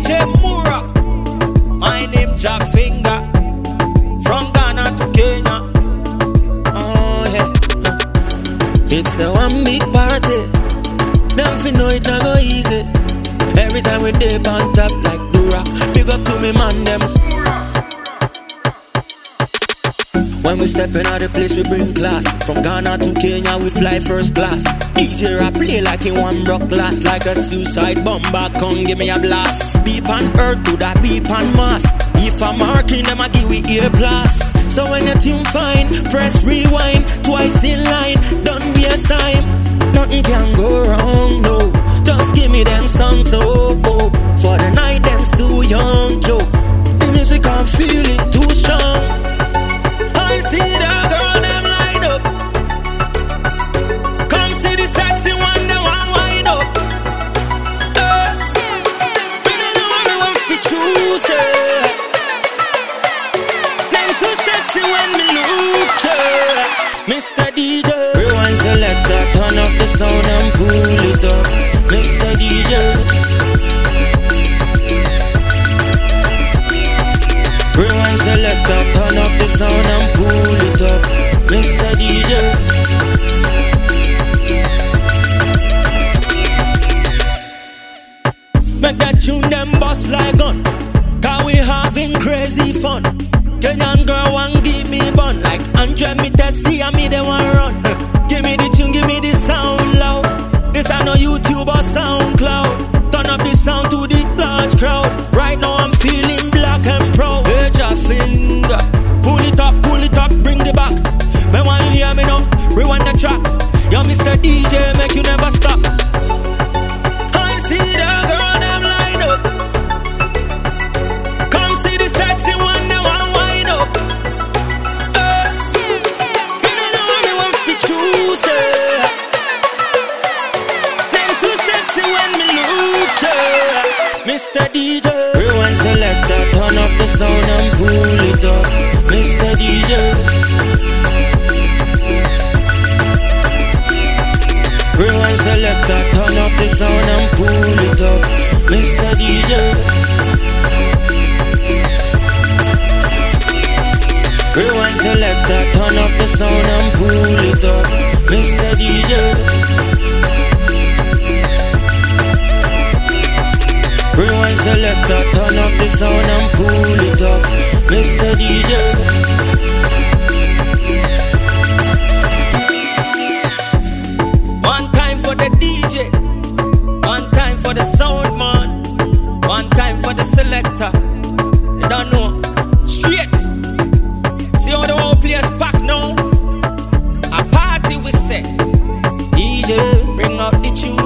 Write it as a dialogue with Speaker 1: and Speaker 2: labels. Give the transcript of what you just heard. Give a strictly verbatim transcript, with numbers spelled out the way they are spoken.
Speaker 1: J Mura. My name Jafinga. From Ghana to Kenya. Oh yeah. It's a one big party. Never know it not go easy. Every time we dip on top like the rock. Big up to me man them. When we stepping out the place we bring class. From Ghana to Kenya we fly first class. D J rap play like in one rock glass. Like a suicide bomber come give me a blast. Beep on earth to that beep on Mars. If I'm marking them I give we ear blast. So when the tune fine, press rewind. Twice in line, don't waste time. Nothing can go wrong, no. Just give me them songs, oh, oh. For the night, them too young, yo. The music, I'm feeling too strong. I see the girl, them light up. Come see the sexy one, them one wind up. Uh, we don't know what we want to choose, yeah. Them too sexy when me look, yeah. Mister D J, rewind selector, turn up the sound and pull it up. Mister D J, rewind selector, turn up the sound and pull it up. Mister D J, make that tune them bust like gun. Cause we having crazy fun. Kenyan girl want give me bun. Like Andre me to see and me they want run. Give me the tune, give me the sound loud. This I know YouTube or SoundCloud. Turn up the sound to the large crowd. Right now I'm feeling black and proud. Hey Jafinga, pull it up, pull it up, bring it back. When want you hear me now, rewind the track. Yo Mister D J, make you never stop. I see the girl, them line up. Come see the sexy one, they want wind up. uh, We don't know what we want to choose, yeah. Them too sexy when me look, yeah. Mister D J, rewind selector, turn up the sound and pull it up. Mister D J, rewind selector, turn up the sound and pull it up. Mister D J, rewind selector, turn up the sound and pull it up. Mister D J, rewind selector, turn up the sound and pull it up. Mister D J, one time for the D J, one time for the sound man, one time for the selector. You don't know, straight. See how the whole place back now. A party we say. D J, bring up the tune.